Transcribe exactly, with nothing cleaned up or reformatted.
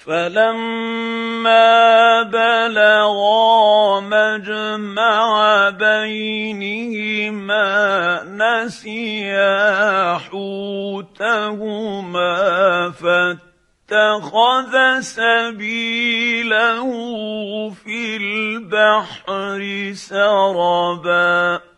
فلما بلغا مجمع بينهما نسيا حوتهما فاتخذ سبيله في البحر سربا